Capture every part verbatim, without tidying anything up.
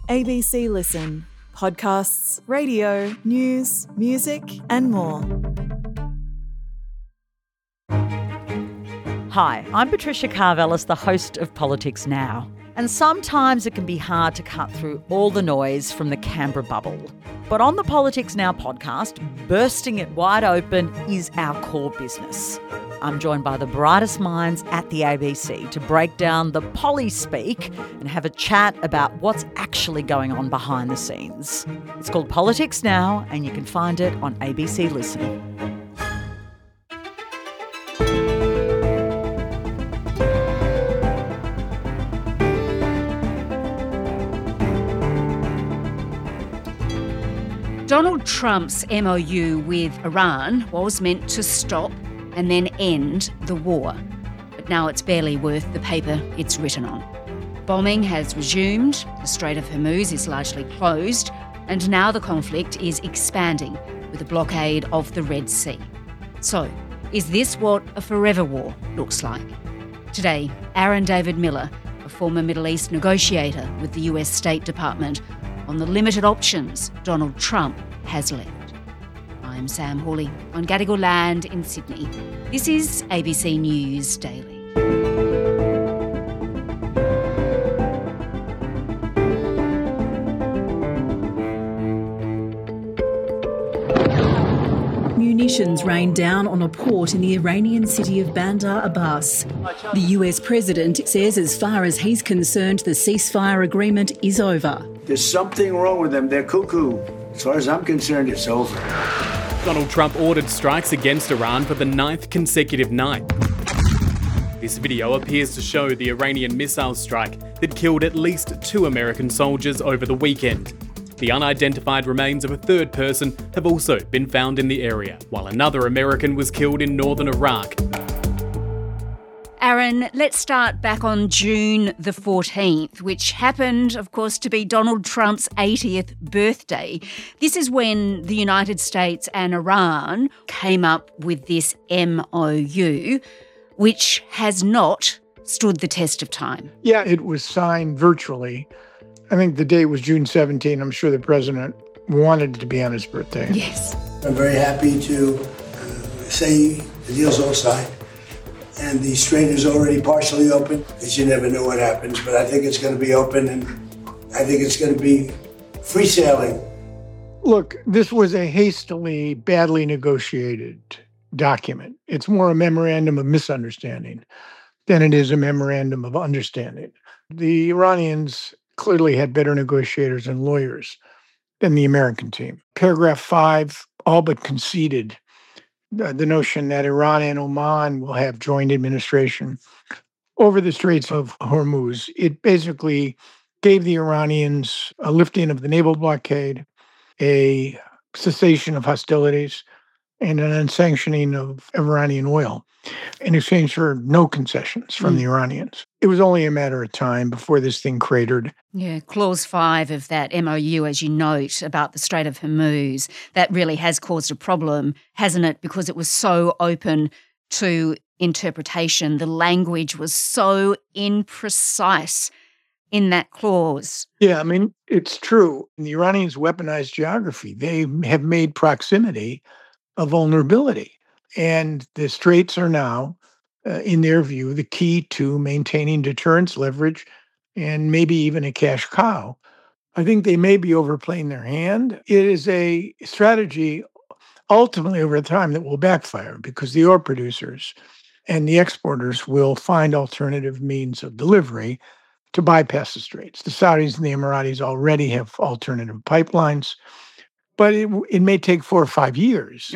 A B C Listen. Podcasts, radio, news, music and more. Hi, I'm Patricia Karvelis, the host of Politics Now. And sometimes it can be hard to cut through all the noise from the Canberra bubble. But on the Politics Now podcast, bursting it wide open is our core business. I'm joined by the brightest minds at the A B C to break down the Polly speak and have a chat about what's actually going on behind the scenes. It's called Politics Now, and you can find it on A B C Listen. Donald Trump's M O U with Iran was meant to stop and then end the war. But now it's barely worth the paper it's written on. Bombing has resumed, the Strait of Hormuz is largely closed, and now the conflict is expanding with a blockade of the Red Sea. So, is this what a forever war looks like? Today, Aaron David Miller, a former Middle East negotiator with the U S State Department, on the limited options Donald Trump has left. I'm Sam Hawley on Gadigal land in Sydney. This is A B C News Daily. Munitions rained down on a port in the Iranian city of Bandar Abbas. The U S president says as far as he's concerned, the ceasefire agreement is over. There's something wrong with them. They're cuckoo. As far as I'm concerned, it's over. Donald Trump ordered strikes against Iran for the ninth consecutive night. This video appears to show the Iranian missile strike that killed at least two American soldiers over the weekend. The unidentified remains of a third person have also been found in the area, while another American was killed in northern Iraq. Aaron, let's start back on June the fourteenth, which happened, of course, to be Donald Trump's eightieth birthday. This is when the United States and Iran came up with this M O U, which has not stood the test of time. Yeah, it was signed virtually. I think the date was June seventeenth. I'm sure the president wanted it to be on his birthday. Yes. I'm very happy to uh, say the deal's all signed. And the strait is already partially open, because you never know what happens. But I think it's going to be open, and I think it's going to be free sailing. Look, this was a hastily, badly negotiated document. It's more a memorandum of misunderstanding than it is a memorandum of understanding. The Iranians clearly had better negotiators and lawyers than the American team. Paragraph five all but conceded the, the notion that Iran and Oman will have joint administration over the Straits of Hormuz. It basically gave the Iranians a lifting of the naval blockade, a cessation of hostilities, and an unsanctioning of Iranian oil in exchange for no concessions from mm. the Iranians. It was only a matter of time before this thing cratered. Yeah, clause five of that M O U, as you note, about the Strait of Hormuz, that really has caused a problem, hasn't it? Because it was so open to interpretation. The language was so imprecise in that clause. Yeah, I mean, it's true. The Iranians weaponized geography. They have made proximity a vulnerability. And the straits are now, uh, in their view, the key to maintaining deterrence, leverage, and maybe even a cash cow. I think they may be overplaying their hand. It is a strategy ultimately over time that will backfire, because the oil producers and the exporters will find alternative means of delivery to bypass the straits. The Saudis and the Emiratis already have alternative pipelines, but it, it may take four or five years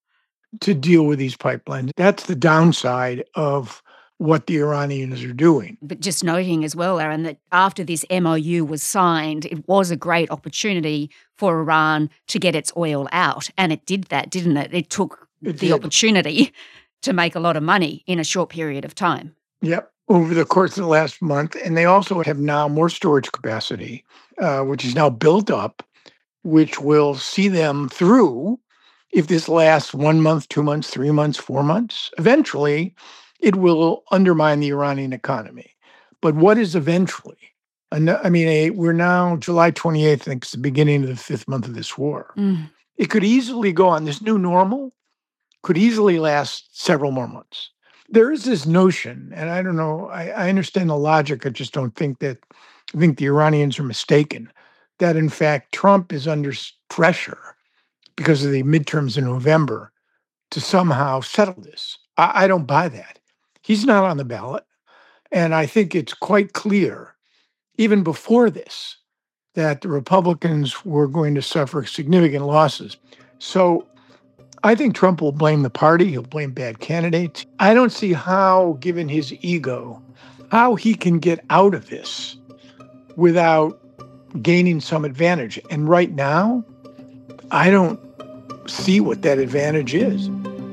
to deal with these pipelines. That's the downside of what the Iranians are doing. But just noting as well, Aaron, that after this M O U was signed, it was a great opportunity for Iran to get its oil out. And it did that, didn't it? It took It the did. opportunity to make a lot of money in a short period of time. Yep, over the course of the last month. And they also have now more storage capacity, uh, which is now built up, which will see them through, if this lasts one month, two months, three months, four months. Eventually, it will undermine the Iranian economy. But what is eventually? And I mean, a, we're now July twenty-eighth, I think it's the beginning of the fifth month of this war. Mm. It could easily go on. This new normal could easily last several more months. There is this notion, and I don't know, I, I understand the logic. I just don't think that, I think the Iranians are mistaken, that in fact, Trump is under pressure because of the midterms in November to somehow settle this. I, I don't buy that. He's not on the ballot. And I think it's quite clear, even before this, that the Republicans were going to suffer significant losses. So I think Trump will blame the party. He'll blame bad candidates. I don't see how, given his ego, how he can get out of this without gaining some advantage. And right now, I don't see what that advantage is.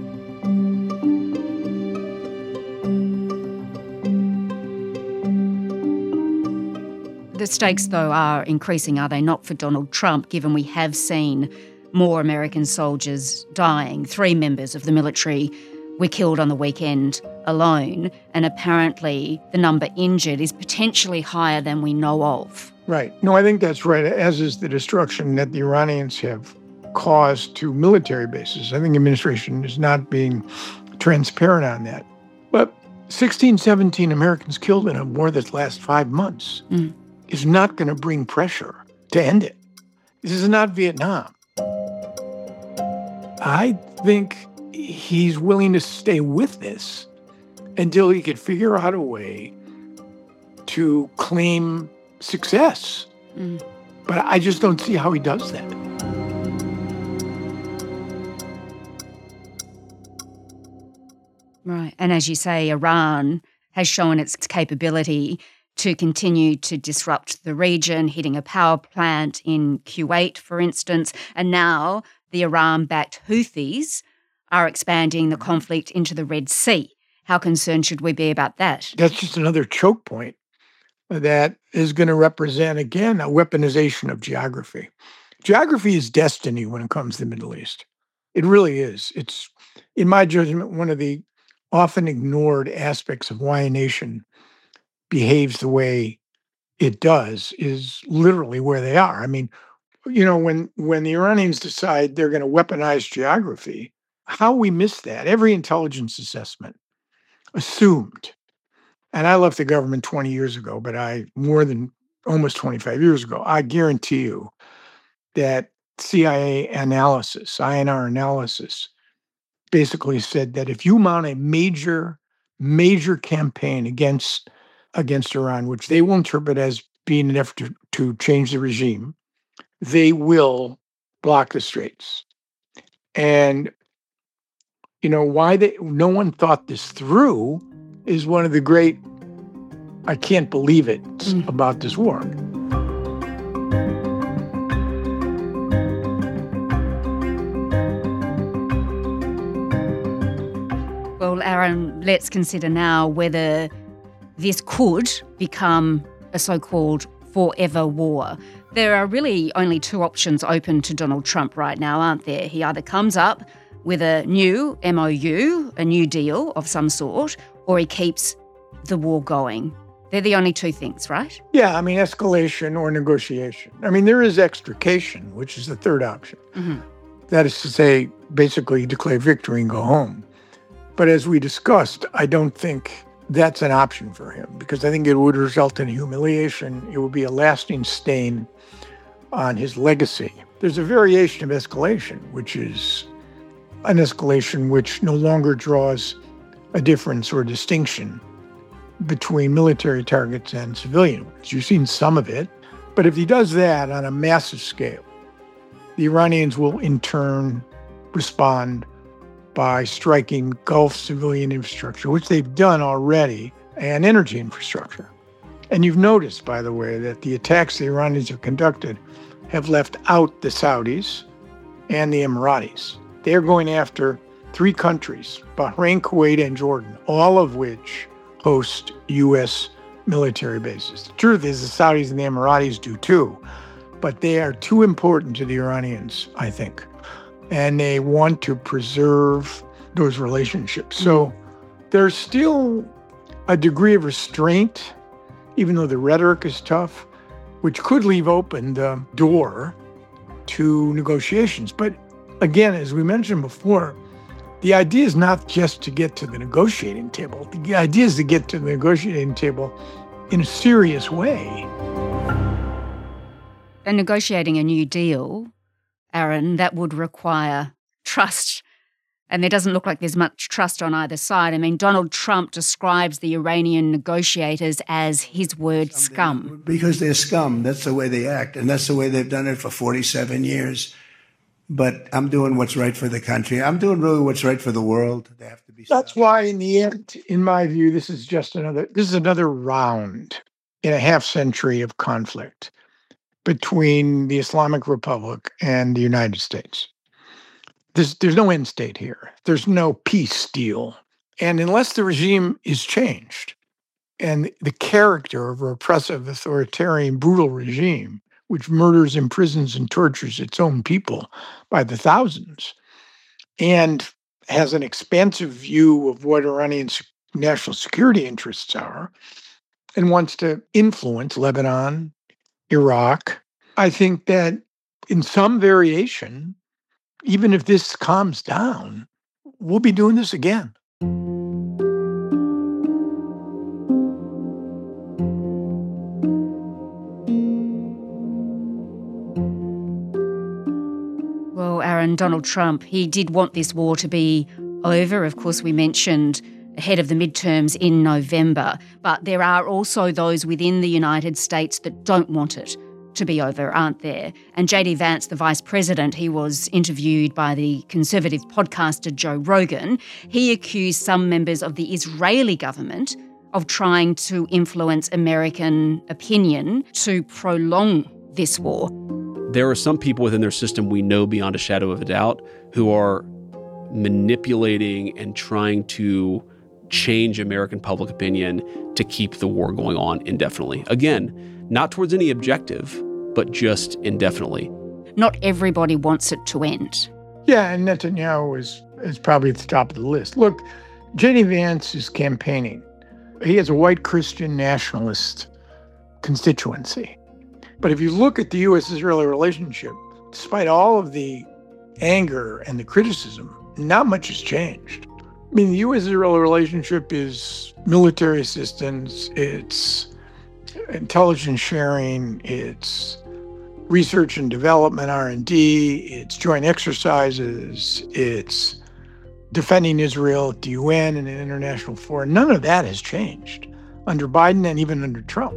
The stakes, though, are increasing, are they not, for Donald Trump, given we have seen more American soldiers dying? Three members of the military were killed on the weekend alone, and apparently the number injured is potentially higher than we know of. Right. No, I think that's right, as is the destruction that the Iranians have caused to military bases. I think the administration is not being transparent on that. But sixteen, seventeen Americans killed in a war that lasts five months. Mm. is not going to bring pressure to end it. This is not Vietnam. I think he's willing to stay with this until he could figure out a way to claim success. Mm. But I just don't see how he does that. Right. And as you say, Iran has shown its capability to continue to disrupt the region, hitting a power plant in Kuwait, for instance. And now the Iran-backed Houthis are expanding the conflict into the Red Sea. How concerned should we be about that? That's just another choke point that is going to represent, again, a weaponization of geography. Geography is destiny when it comes to the Middle East. It really is. It's, in my judgment, one of the often ignored aspects of why a nation behaves the way it does is literally where they are. I mean, you know, when when the Iranians decide they're going to weaponize geography, how we miss that? Every intelligence assessment assumed, and I left the government twenty years ago, but I, more than almost twenty-five years ago, I guarantee you that C I A analysis, I N R analysis, basically said that if you mount a major, major campaign against against Iran, which they will interpret as being an effort to, to change the regime, they will block the straits. And, you know, why they, no one thought this through is one of the great, I can't believe it, mm. about this war. Well, Aaron, let's consider now whether this could become a so-called forever war. There are really only two options open to Donald Trump right now, aren't there? He either comes up with a new M O U, a new deal of some sort, or he keeps the war going. They're the only two things, right? Yeah, I mean, escalation or negotiation. I mean, there is extrication, which is the third option. Mm-hmm. That is to say, basically declare victory and go home. But as we discussed, I don't think that's an option for him, because I think it would result in humiliation. It would be a lasting stain on his legacy. There's a variation of escalation, which is an escalation which no longer draws a difference or distinction between military targets and civilian ones. You've seen some of it, but if he does that on a massive scale, the Iranians will in turn respond by striking Gulf civilian infrastructure, which they've done already, and energy infrastructure. And you've noticed, by the way, that the attacks the Iranians have conducted have left out the Saudis and the Emiratis. They're going after three countries, Bahrain, Kuwait, and Jordan, all of which host U S military bases. The truth is the Saudis and the Emiratis do too, but they are too important to the Iranians, I think. And they want to preserve those relationships. So there's still a degree of restraint even though the rhetoric is tough, which could leave open the door to negotiations. But again, as we mentioned before, the idea is not just to get to the negotiating table. The idea is to get to the negotiating table in a serious way. And negotiating a new deal, Aaron, that would require trust. And there doesn't look like there's much trust on either side. I mean, Donald Trump describes the Iranian negotiators as, his word, scum. Because they're scum. That's the way they act. And that's the way they've done it for forty-seven years. But I'm doing what's right for the country. I'm doing really what's right for the world. They have to be. That's stopped. Why, in the end, in my view, this is just another, this is another round in a half century of conflict between the Islamic Republic and the United States. There's, there's no end state here. There's no peace deal. And unless the regime is changed and the character of a repressive, authoritarian, brutal regime, which murders, imprisons, and tortures its own people by the thousands, and has an expansive view of what Iranian national security interests are, and wants to influence Lebanon, Iraq, I think that in some variation, even if this calms down, we'll be doing this again. Well, Aaron, Donald Trump, he did want this war to be over. Of course, we mentioned ahead of the midterms in November. But there are also those within the United States that don't want it to be over, aren't there? And J D Vance, the Vice President, he was interviewed by the conservative podcaster Joe Rogan. He accused some members of the Israeli government of trying to influence American opinion to prolong this war. There are some people within their system we know beyond a shadow of a doubt who are manipulating and trying to change American public opinion to keep the war going on indefinitely. Again, not towards any objective, but just indefinitely. Not everybody wants it to end. Yeah, and Netanyahu is, is probably at the top of the list. Look, J D Vance is campaigning. He has a white Christian nationalist constituency. But if you look at the U S-Israeli relationship, despite all of the anger and the criticism, not much has changed. I mean, the U S-Israeli relationship is military assistance, it's intelligence sharing, it's research and development, R and D, it's joint exercises, it's defending Israel at the U N and in international forum. None of that has changed under Biden and even under Trump.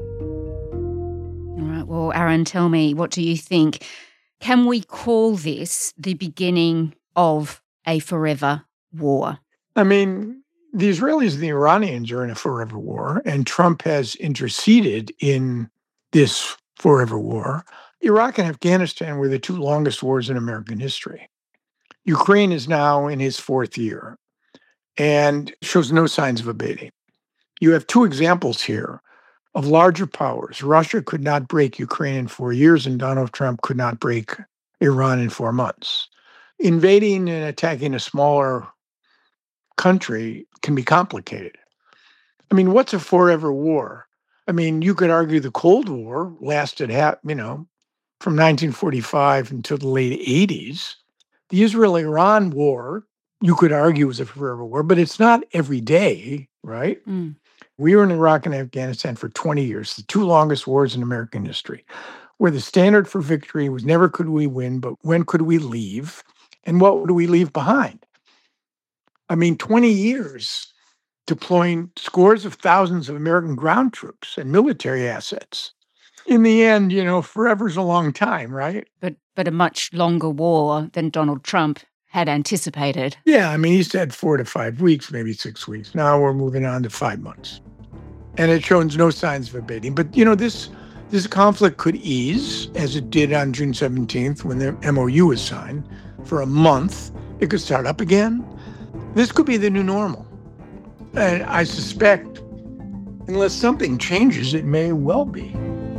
All right, well, Aaron, tell me, what do you think? Can we call this the beginning of a forever war? I mean, the Israelis and the Iranians are in a forever war, and Trump has interceded in this forever war. Iraq and Afghanistan were the two longest wars in American history. Ukraine is now in his fourth year and shows no signs of abating. You have two examples here of larger powers. Russia could not break Ukraine in four years, and Donald Trump could not break Iran in four months. Invading and attacking a smaller country can be complicated. I mean, what's a forever war? I mean, you could argue the Cold War lasted, ha- you know, from nineteen forty-five until the late eighties. The Israel-Iran war, you could argue, was a forever war, but it's not every day, right? Mm. We were in Iraq and Afghanistan for twenty years, the two longest wars in American history, where the standard for victory was never could we win, but when could we leave, and what would we leave behind? I mean, twenty years deploying scores of thousands of American ground troops and military assets. In the end, you know, forever's a long time, right? But but a much longer war than Donald Trump had anticipated. Yeah, I mean, he said four to five weeks, maybe six weeks. Now we're moving on to five months. And it shows no signs of abating. But, you know, this this conflict could ease, as it did on June seventeenth when the M O U was signed, for a month. It could start up again. This could be the new normal. And I suspect, unless something changes, it may well be.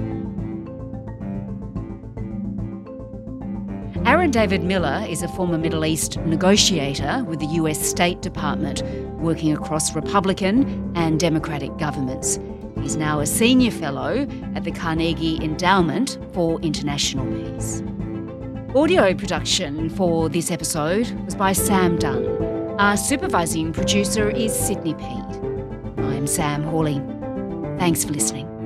Aaron David Miller is a former Middle East negotiator with the U S State Department, working across Republican and Democratic governments. He's now a Senior Fellow at the Carnegie Endowment for International Peace. Audio production for this episode was by Sam Dunn. Our supervising producer is Sydney Peat. I'm Sam Hawley. Thanks for listening.